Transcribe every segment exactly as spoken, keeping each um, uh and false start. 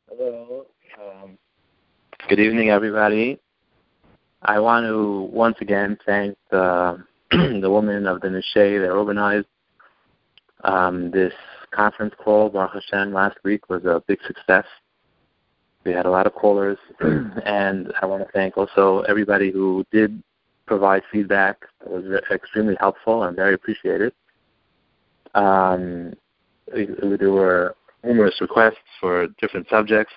Hello. Um, good evening, everybody. I want to once again thank the, the women of the Nishei that organized um, this conference call. Baruch Hashem, last week was a big success. We had a lot of callers, and I want to thank also everybody who did provide feedback. It was extremely helpful and very appreciated. Um, there were numerous requests for different subjects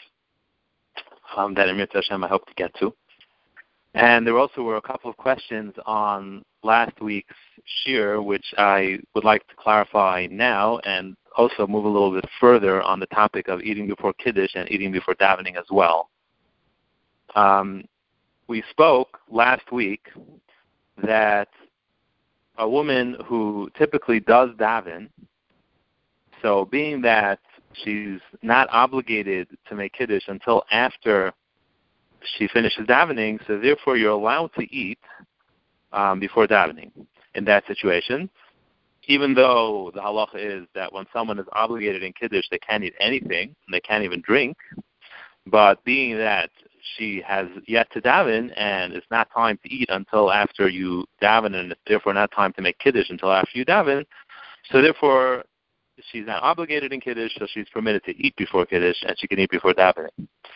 um, that Emir Hashem I hope to get to. And there also were a couple of questions on last week's shir, which I would like to clarify now and also move a little bit further on the topic of eating before Kiddush and eating before davening as well. Um, we spoke last week that a woman who typically does daven, so being that she's not obligated to make Kiddush until after she finishes davening, so therefore you're allowed to eat um, before davening in that situation, even though the halacha is that when someone is obligated in Kiddush, they can't eat anything, and they can't even drink. But being that she has yet to daven, and it's not time to eat until after you daven, and it's therefore not time to make Kiddush until after you daven, so therefore she's not obligated in Kiddush, so she's permitted to eat before Kiddush, and she can eat before davening.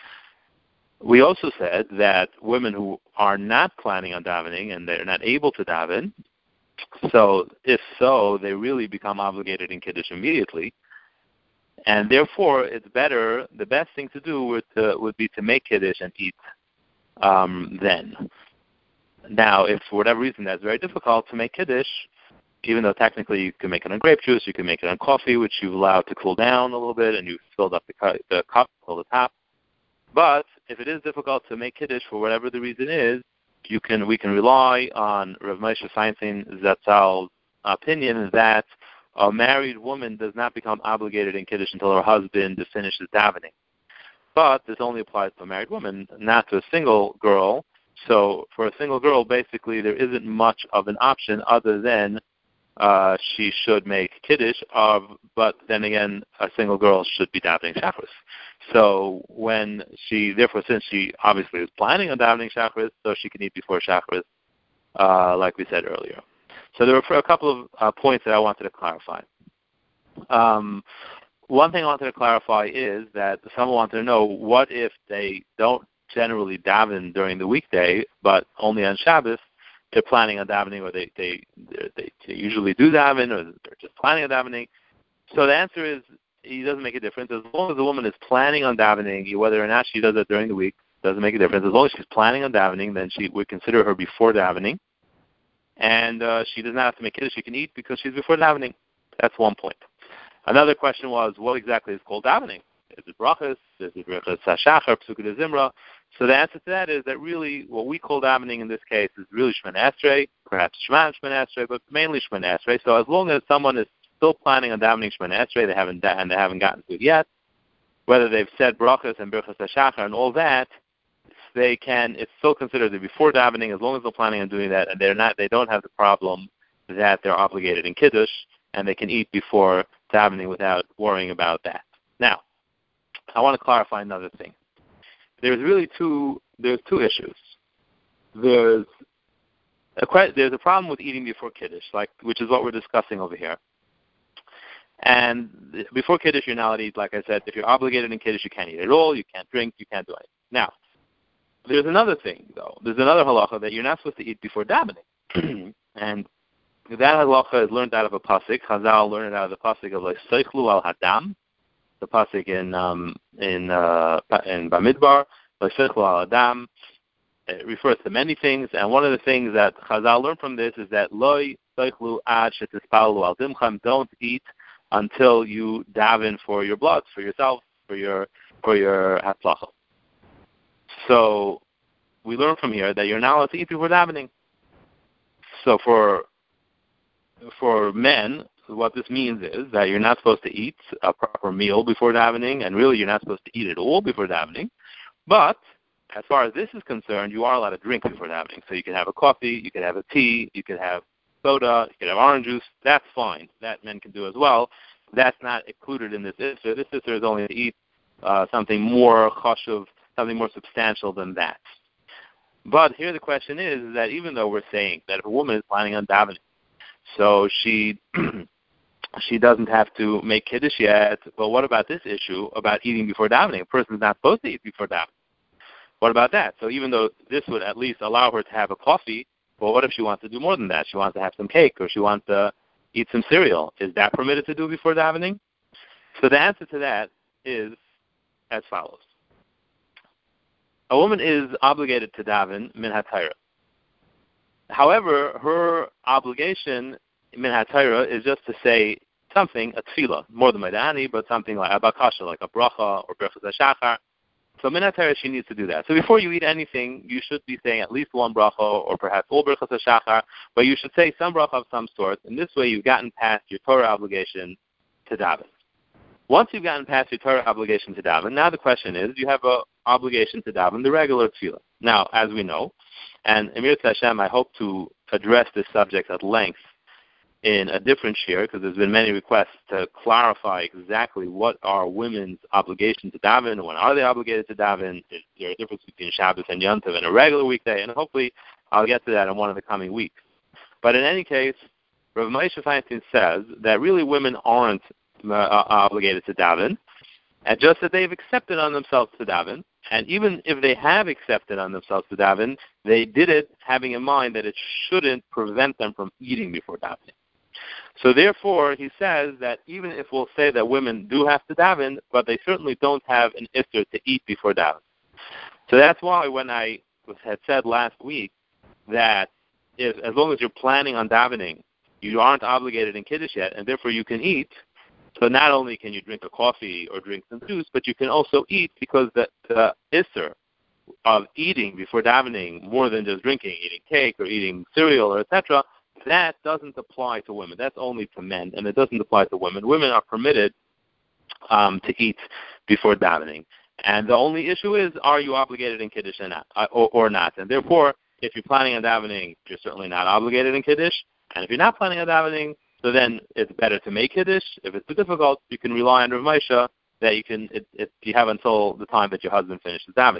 We also said that women who are not planning on davening and they're not able to daven, so if so, they really become obligated in Kiddush immediately, and therefore it's better, the best thing to do would, to, would be to make Kiddush and eat um, then. Now, if for whatever reason that's very difficult to make Kiddush, even though technically you can make it on grape juice, you can make it on coffee, which you've allowed to cool down a little bit, and you've filled up the, cu- the cup till the top. But if it is difficult to make Kiddush for whatever the reason is, you can we can rely on Rav Moshe Feinstein Zatzal's opinion that a married woman does not become obligated in Kiddush until her husband finishes davening. But this only applies to a married woman, not to a single girl. So for a single girl, basically there isn't much of an option other than Uh, she should make Kiddush, uh, but then again, a single girl should be davening Shacharis. So when she, therefore, since she obviously is planning on davening Shacharis, so she can eat before Shacharis, uh, like we said earlier. So there were a couple of uh, points that I wanted to clarify. Um, one thing I wanted to clarify is that someone wanted to know, what if they don't generally daven during the weekday, but only on Shabbos? They're planning on davening, or they they, they they usually do daven, or they're just planning on davening. So the answer is, it doesn't make a difference. As long as the woman is planning on davening, whether or not she does it during the week, doesn't make a difference. As long as she's planning on davening, then she would consider her before davening, and uh, she does not have to make Kiddush. She can eat because she's before davening. That's one point. Another question was, what exactly is called davening? Is it brachas? Is it brachas hashachar, psukkah de zimra? So the answer to that is that really what we call davening in this case is really Shemana Esrei, perhaps Shema Shemana Esrei, but mainly Shemana Esrei. So as long as someone is still planning on davening Shemana Esrei, they haven't da- and they haven't gotten to it yet, whether they've said brachas and brachas hashachar and all that, they can. It's still considered the before davening as long as they're planning on doing that, and they're not. They don't have the problem that they're obligated in Kiddush, and they can eat before davening without worrying about that. Now, I want to clarify another thing. There's really two. There's two issues. There's a there's a problem with eating before Kiddush, like which is what we're discussing over here. And before Kiddush, you're not allowed to eat. Like I said, if you're obligated in Kiddush, you can't eat at all. You can't drink. You can't do anything. Now, there's another thing though. There's another halacha that you're not supposed to eat before davening, and that halacha is learned out of a pasuk. Chazal learned it out of the pasuk of like Seichlu al Hadam. The pasuk in um, in uh, in Bamidbar, V'sheichlu al Adam, it refers to many things, and one of the things that Chazal learned from this is that Loi Seichlu ad shetispalu al dimcham, don't eat until you daven for your blood, for yourself, for your for your hatzlacha. So we learn from here that you're not allowed to eat before davening. So for for men, what this means is that you're not supposed to eat a proper meal before davening, and really you're not supposed to eat at all before davening. But as far as this is concerned, you are allowed to drink before davening. So you can have a coffee, you can have a tea, you can have soda, you can have orange juice. That's fine. That men can do as well. That's not included in this issue. This issue is only to eat uh, something more chashuv, something more substantial than that. But here the question is, is that even though we're saying that if a woman is planning on davening, so she she doesn't have to make kiddush yet, well, what about this issue about eating before davening? A person is not supposed to eat before davening. What about that? So even though this would at least allow her to have a coffee, well, what if she wants to do more than that? She wants to have some cake, or she wants to eat some cereal. Is that permitted to do before davening? So the answer to that is as follows. A woman is obligated to daven min hatayra. However, her obligation min hatayra is just to say something, a tefillah, more than Maidani, but something like a bakasha, like a bracha or brachas hashachar. So min hatayra, she needs to do that. So before you eat anything, you should be saying at least one bracha or perhaps all brachas hashachar, but you should say some bracha of some sort. And this way, you've gotten past your Torah obligation to daven. Once you've gotten past your Torah obligation to daven, now the question is, you have an obligation to daven the regular tefillah. Now, as we know, and Emir Hashem, I hope to address this subject at length in a different share, because there's been many requests to clarify exactly what are women's obligations to daven, when are they obligated to daven, is there a difference between Shabbos and Yom Tov and a regular weekday, and hopefully I'll get to that in one of the coming weeks. But in any case, Rav Moshe Feinstein says that really women aren't uh, obligated to daven, and just that they've accepted on themselves to daven, and even if they have accepted on themselves to daven, they did it having in mind that it shouldn't prevent them from eating before davening. So therefore, he says that even if we'll say that women do have to daven, but they certainly don't have an isser to eat before daven. So that's why when I had said last week that if, as long as you're planning on davening, you aren't obligated in Kiddush yet, and therefore you can eat. So not only can you drink a coffee or drink some juice, but you can also eat, because the, the isser of eating before davening, more than just drinking, eating cake or eating cereal or et cetera, that doesn't apply to women. That's only to men, and it doesn't apply to women. Women are permitted um, to eat before davening. And the only issue is, are you obligated in Kiddush or not? Uh, or, or not? And therefore, if you're planning on davening, you're certainly not obligated in Kiddush. And if you're not planning on davening, so then it's better to make Kiddush. If it's too difficult, you can rely on Rav Moshe that you can. It, it, you have until the time that your husband finishes davening.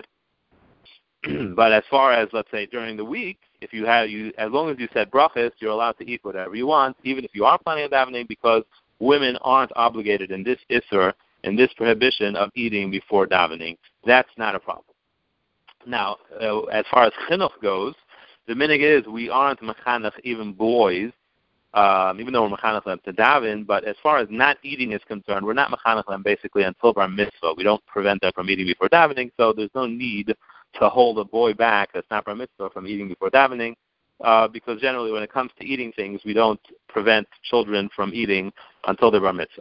But as far as, let's say, during the week, if you have you, as long as you said brachas, you're allowed to eat whatever you want, even if you are planning on davening, because women aren't obligated in this isser, in this prohibition of eating before davening. That's not a problem. Now, uh, as far as chinuch goes, the minig is we aren't mechanech even boys, um, even though we're mechanech them to daven. But as far as not eating is concerned, we're not mechanech them basically until bar mitzvah. We don't prevent them from eating before davening, so there's no need to hold a boy back that's not bar mitzvah from eating before davening, uh, because generally when it comes to eating things, we don't prevent children from eating until they're bar mitzvah.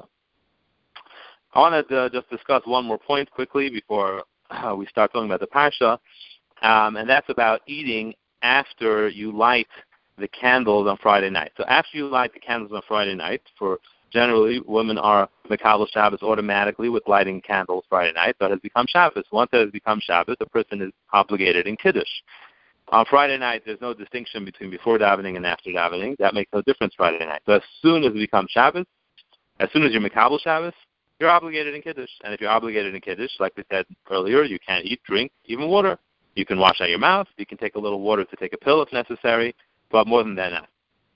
I want to uh, just discuss one more point quickly before uh, we start talking about the parsha, um, and that's about eating after you light the candles on Friday night. So after you light the candles on Friday night, for generally women are Mekabel Shabbos automatically with lighting candles Friday night, so it has become Shabbos. Once it has become Shabbos, the person is obligated in Kiddush. On Friday night, there's no distinction between before davening and after davening. That makes no difference Friday night. So as soon as it becomes Shabbos, as soon as you're Mekabel Shabbos, you're obligated in Kiddush. And if you're obligated in Kiddush, like we said earlier, you can't eat, drink, even water. You can wash out your mouth. You can take a little water to take a pill if necessary, but more than that, not.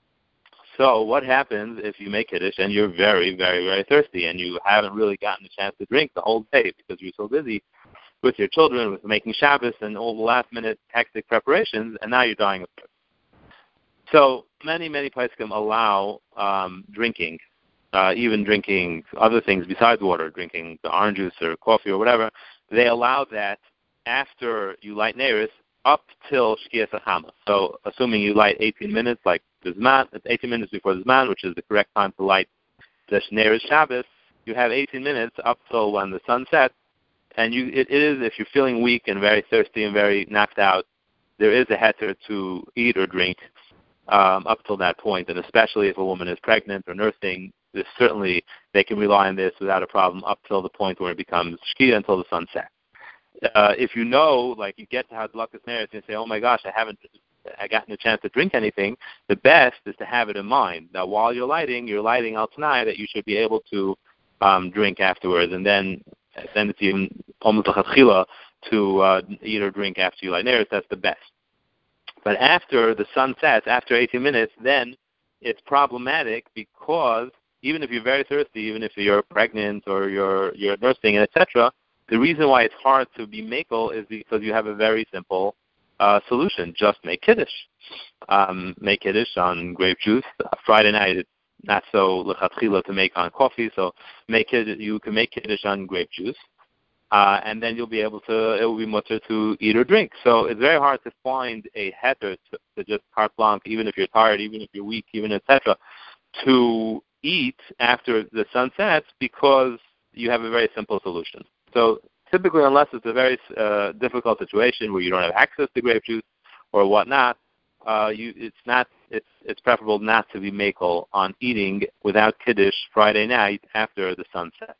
So what happens if you make Kiddush and you're very, very, very thirsty and you haven't really gotten a chance to drink the whole day because you're so busy with your children, with making Shabbos and all the last-minute hectic preparations, and now you're dying of thirst? So many, many poskim allow um, drinking, uh, even drinking other things besides water, drinking the orange juice or coffee or whatever. They allow that after you light Neiris up till Shkias HaChama. So assuming you light eighteen minutes, like the Zman, it's eighteen minutes before the Zman, which is the correct time to light the Neiris Shabbos, you have eighteen minutes up till when the sun sets, and you, it is, if you're feeling weak and very thirsty and very knocked out, there is a heter to eat or drink um, up till that point, and especially if a woman is pregnant or nursing, this certainly they can rely on this without a problem up till the point where it becomes Shkia until the sun sets. Uh, if you know, like you get to Hadlakas Neiris and you say, oh my gosh, I haven't I gotten a chance to drink anything, the best is to have it in mind. Now, while you're lighting, you're lighting al Tanai that you should be able to um, drink afterwards. And then then it's even almost a chatchila to uh, eat or drink after you light neiros. That's the best. But after the sun sets, after eighteen minutes, then it's problematic because even if you're very thirsty, even if you're pregnant or you're you're nursing, et cetera, the reason why it's hard to be mekel is because you have a very simple uh, solution. Just make kiddush. Um, make kiddush on grape juice. Uh, Friday night, it's not so lechatchila to make on coffee, so make kiddush, you can make kiddush on grape juice. Uh, and then you'll be able to, it will be mutter to eat or drink. So it's very hard to find a heter to, to just carte blanche, even if you're tired, even if you're weak, even et cetera, to eat after the sun sets because you have a very simple solution. So typically, unless it's a very uh, difficult situation where you don't have access to grape juice or whatnot, uh, you, it's not. It's it's preferable not to be mekel on eating without kiddush Friday night after the sun sets.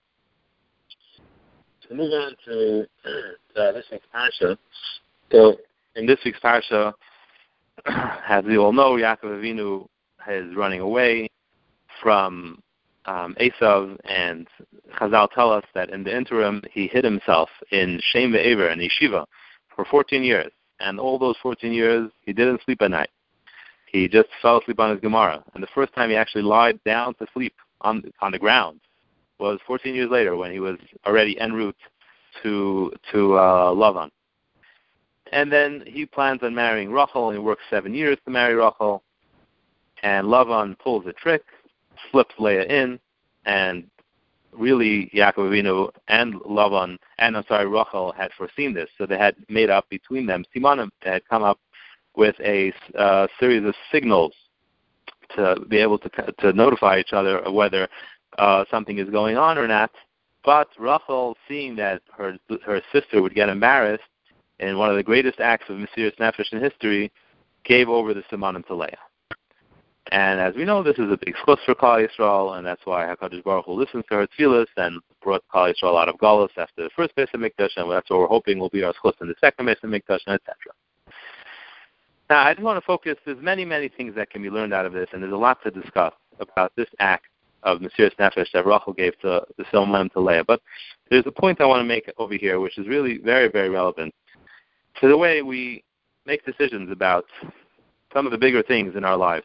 To move on to uh, this week's parsha. So in this week's parsha, as we all know, Yaakov Avinu is running away from um, Esav, and Chazal tell us that in the interim he hid himself in Shem Ve'ever, in yeshiva, for fourteen years. And all those fourteen years, he didn't sleep at night. He just fell asleep on his Gemara. And the first time he actually lied down to sleep on on the ground was fourteen years later when he was already en route to to uh, Lavan. And then he plans on marrying Rachel, and he works seven years to marry Rachel. And Lavan pulls a trick, slips Leah in, and really Yaakov Avinu and Lavan, and I'm sorry, Rachel had foreseen this, so they had made up between them simanim. They had come up with a uh, series of signals to be able to to notify each other of whether Uh, something is going on or not. But Rachel, seeing that her her sister would get embarrassed in one of the greatest acts of Mesiras Nefesh in history, gave over the simanim to Leah. And as we know, this is a big schus for Klal Yisrael, and that's why HaKadosh Baruch Hu listened to her tefillas and brought Klal Yisrael out of Galus after the first Beis HaMikdash, and that's what we're hoping will be our schus in the second Beis HaMikdash, and et cetera. Now, I just want to focus. There's many, many things that can be learned out of this, and there's a lot to discuss about this act of Mesiras Nefesh that Rachel gave to the simanim to Leah. But there's a point I want to make over here, which is really very, very relevant to the way we make decisions about some of the bigger things in our lives.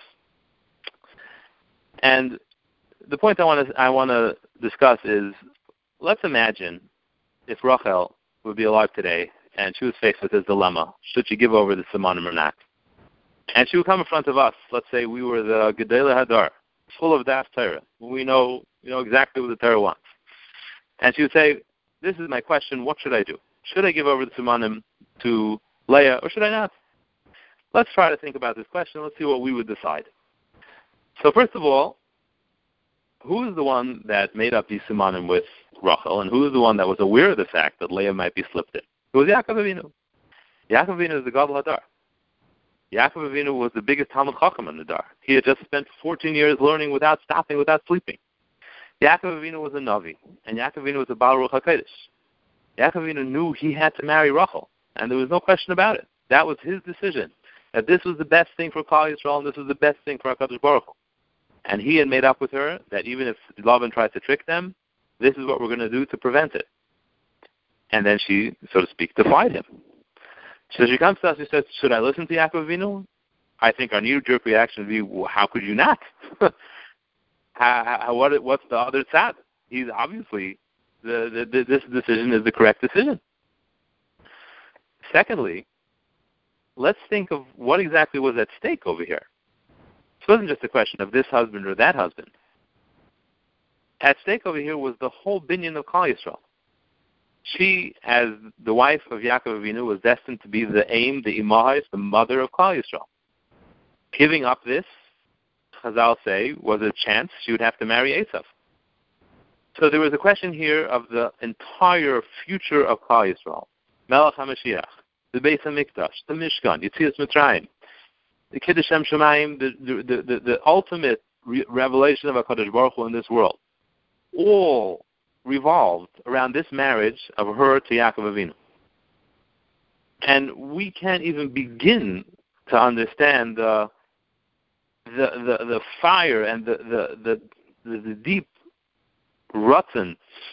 And the point I want to I want to discuss is, let's imagine if Rachel would be alive today and she was faced with this dilemma: should she give over the simanim or not? And she would come in front of us. Let's say we were the Gedolei Hadar, full of das Torah. We know, you know exactly what the Torah wants. And she would say, this is my question, what should I do? Should I give over the simanim to Leah, or should I not? Let's try to think about this question. Let's see what we would decide. So first of all, who is the one that made up these simanim with Rachel, and who is the one that was aware of the fact that Leah might be slipped in? It was Yaakov Avinu. Yaakov Avinu is the Gadol Hadar. Yaakov Avinu was the biggest Talmud Chacham in the Dar. He had just spent fourteen years learning without stopping, without sleeping. Yaakov Avinu was a Navi, and Yaakov Avinu was a Baal Ruach HaKodesh. Yaakov Avinu knew he had to marry Rachel, and there was no question about it. That was his decision, that this was the best thing for Klal Yisrael, and this was the best thing for HaKadosh Baruch Hu. And he had made up with her that even if Lavan tried to trick them, this is what we're going to do to prevent it. And then she, so to speak, defied him. So she comes to us and says, should I listen to Yaakov Avinu? I think our knee-jerk reaction would be, well, how could you not? how, how, what, what's the other side? He's obviously, the, the, the, this decision is the correct decision. Secondly, let's think of what exactly was at stake over here. It wasn't just a question of this husband or that husband. At stake over here was the whole binyan of Klal Yisrael. She, as the wife of Yaakov Avinu, was destined to be the aim, the imahis, the mother of Klal Yisrael. Giving up this, Chazal say, was a chance she would have to marry Esav. So there was a question here of the entire future of Klal Yisrael. Melech HaMashiach, the Beis HaMikdash, the Mishkan, Yetzias Mitzrayim, the Kiddush Shem Shemayim, the, the, the, the ultimate re- revelation of HaKadosh Baruch Hu in this world. All revolved around this marriage of her to Yaakov Avinu. And we can't even begin to understand the the the, the fire and the the, the, the, the deep rutzen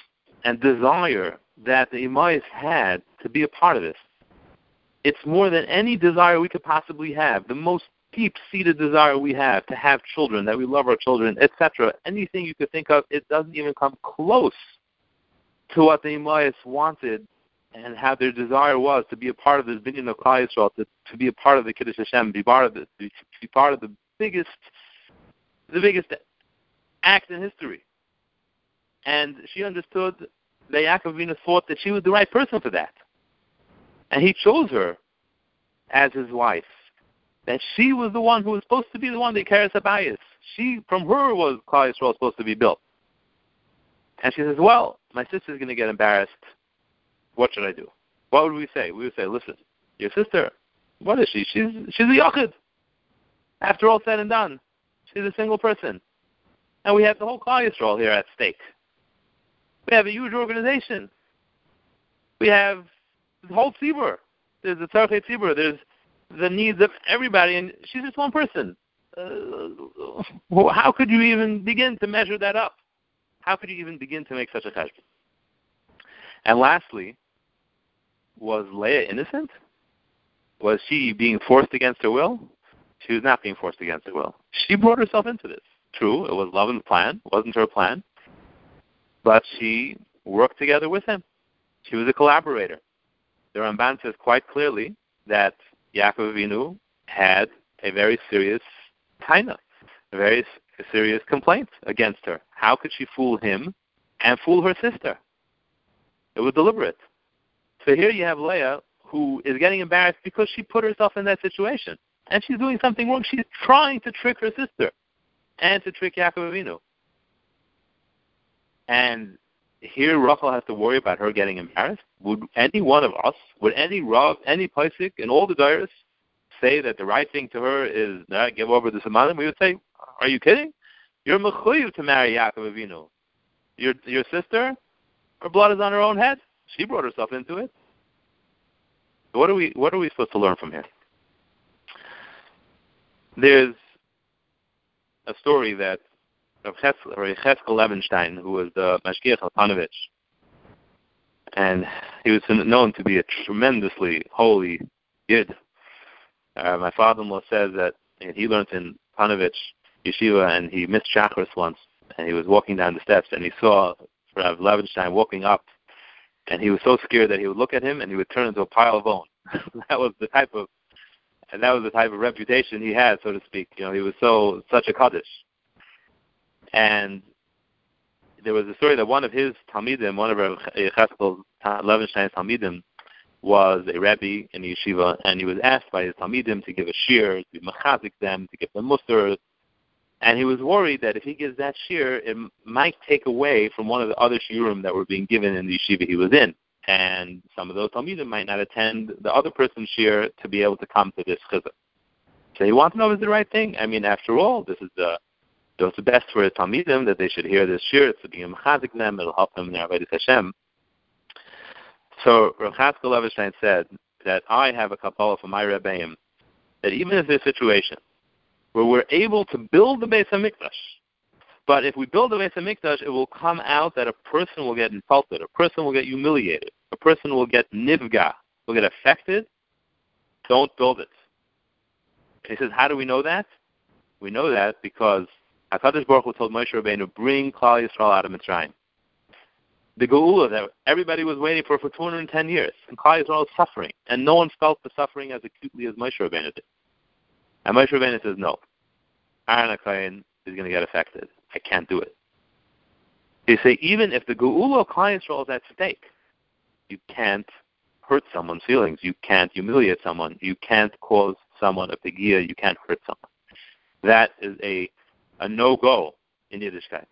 and desire that the Imayis had to be a part of this. It's more than any desire we could possibly have, the most deep-seated desire we have to have children, that we love our children, et cetera. Anything you could think of, it doesn't even come close to what the Imayis wanted and how their desire was to be a part of this binyan of Klal Yisrael, to, to be a part of the Kiddush Hashem, be part of the, to be part of the biggest, the biggest act in history. And she understood that Yaakov Avinu thought that she was the right person for that. And he chose her as his wife. That she was the one who was supposed to be the one that carries Habayis. She, from her, was Klal Yisrael supposed to be built. And she says, well, my sister's going to get embarrassed. What should I do? What would we say? We would say, listen, your sister, what is she? She's she's a yachid. After all said and done, she's a single person. And we have the whole Klal Yisrael here at stake. We have a huge organization. We have the whole tzibur. There's the tzarchei tzibur. There's the needs of everybody, and she's just one person. Uh, how could you even begin to measure that up? How could you even begin to make such a cheshbon? And lastly, was Leah innocent? Was she being forced against her will? She was not being forced against her will. She brought herself into this. True, it was Lavan's plan. It wasn't her plan. But she worked together with him. She was a collaborator. The Ramban says quite clearly that Yaakov Avinu had a very serious taina, a very serious complaint against her. How could she fool him and fool her sister? It was deliberate. So here you have Leah, who is getting embarrassed because she put herself in that situation. And she's doing something wrong. She's trying to trick her sister and to trick Yaakov Avinu. And here Rachel has to worry about her getting embarrassed. Would any one of us, would any Rav, any Paisik in all the Dairas say that the right thing to her is not give over the Samanim? We would say, are you kidding? You're mechuyev to marry Yaakov Avinu. Your your sister, her blood is on her own head. She brought herself into it. What are we what are we supposed to learn from here? There's a story that Rav Cheskel Levenstein, who was the Mashgiach of Panovich, and he was known to be a tremendously holy Yid. Uh, my father-in-law says that he learned in Panovich Yeshiva, and he missed Shacharis once, and he was walking down the steps, and he saw Rav Levenstein walking up, and he was so scared that he would look at him, and he would turn into a pile of bone. That was the type of, and that was the type of reputation he had, so to speak. You know, he was so such a kaddish. And there was a story that one of his Talmidim, one of Rav Cheskel Levenstein's Talmidim, was a Rebbe in the yeshiva, and he was asked by his Talmidim to give a shir, to be mechazik them, to give them mussar, and he was worried that if he gives that shir, it might take away from one of the other shiurim that were being given in the yeshiva he was in, and some of those Talmidim might not attend the other person's shir to be able to come to this chizuk. So he wants to know if it's the right thing. I mean, after all, this is the So it's the best for his Talmidim that they should hear this shir. It's to be mechazik them. It'll help them in their avodas Hashem. So Rav Cheskel Levenstein said that I have a kapala for my Rebbeim that even if there's a situation where we're able to build the Beis HaMikdash, but if we build the Beis HaMikdash, it will come out that a person will get insulted, a person will get humiliated, a person will get nivga, will get affected. Don't build it. He says, how do we know that? We know that because HaKadosh Baruch Hu told Moshe Rabbeinu, bring Klal Yisrael out of Mitzrayim. The Geula that everybody was waiting for for two hundred ten years, and Klal Yisrael is suffering, and no one felt the suffering as acutely as Moshe Rabbeinu did. And Moshe Rabbeinu says, no, Aaron HaKohen is going to get affected. I can't do it. They say, even if the Geula of Klal Yisrael is at stake, you can't hurt someone's feelings. You can't humiliate someone. You can't cause someone a pegia. You can't hurt someone. That is a a no-go in Yiddishkeit.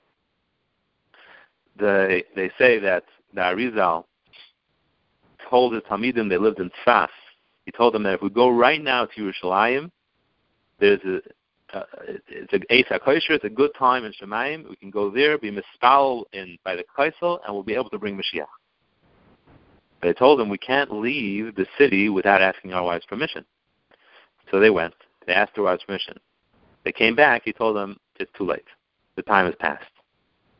They, they say that the Arizal told his Talmidim, they lived in Tzfas, he told them that if we go right now to Yerushalayim, there's a, uh, it's a Eis HaKosher, it's a good time in Shemayim, we can go there, be mispal in by the Kaisel, and we'll be able to bring Mashiach. They told him we can't leave the city without asking our wives' permission. So they went, they asked their wives' permission. They came back, he told them, it's too late. The time has passed.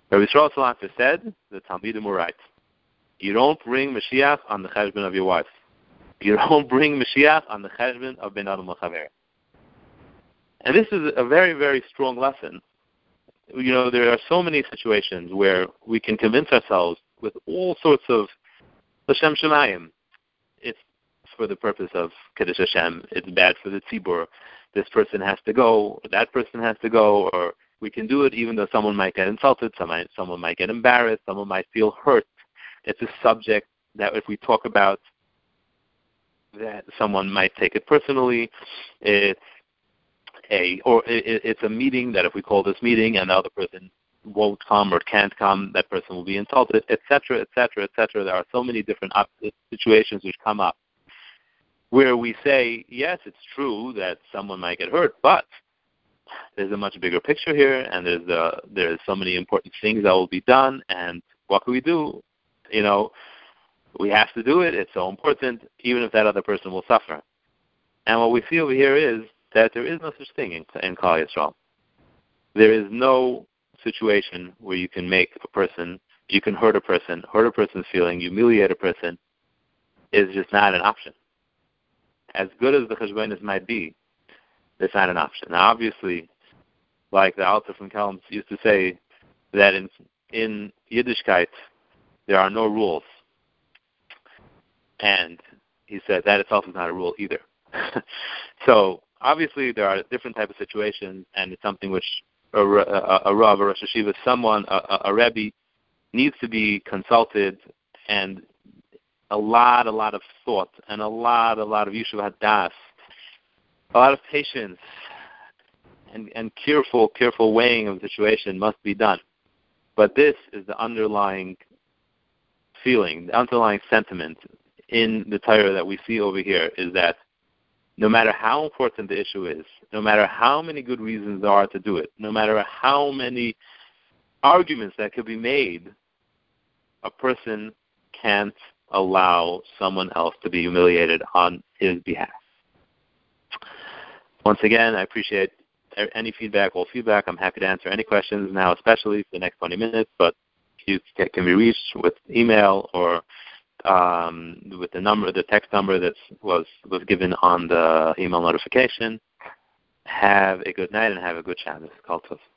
Rabbi Yisrael Salanter said, the Talmidim were right. You don't bring Mashiach on the cheshbon of your wife. You don't bring Mashiach on the cheshbon of Ben Adam L'Chaver. And this is a very, very strong lesson. You know, there are so many situations where we can convince ourselves with all sorts of L'Shem Shemayim. It's for the purpose of Kiddush Hashem. It's bad for the tzibur. This person has to go, that person has to go, or we can do it even though someone might get insulted, someone, someone might get embarrassed, someone might feel hurt. It's a subject that if we talk about, that someone might take it personally. It's a, or it, it's a meeting that if we call this meeting and the other person won't come or can't come, that person will be insulted, et cetera, et cetera, et cetera. There are so many different situations which come up where we say, yes, it's true that someone might get hurt, but there's a much bigger picture here, and there's uh, there's so many important things that will be done, and what can we do? You know, we have to do it. It's so important, even if that other person will suffer. And what we see over here is that there is no such thing in, in Klal Yisrael. There is no situation where you can make a person, you can hurt a person, hurt a person's feeling, humiliate a person, is just not an option. As good as the cheshbonos might be, it's not an option. Now, obviously, like the Alter from Kelm used to say, that in in Yiddishkeit, there are no rules. And he said that itself is not a rule either. So, obviously, there are different types of situations, and it's something which a, a, a Rav, a Rosh Hashiva, someone, a, a, a Rebbe, needs to be consulted, and a lot, a lot of thought, and a lot, a lot of Yishuv Hadas, a lot of patience, and, and careful, careful weighing of the situation must be done. But this is the underlying feeling, the underlying sentiment in the Torah that we see over here is that no matter how important the issue is, no matter how many good reasons there are to do it, no matter how many arguments that could be made, a person can't allow someone else to be humiliated on his behalf. Once again, I appreciate any feedback, all feedback. I'm happy to answer any questions now, especially for the next twenty minutes, but you can be reached with email or um, with the number, the text number that was, was given on the email notification. Have a good night and have a good Shabbos. Kol Tov.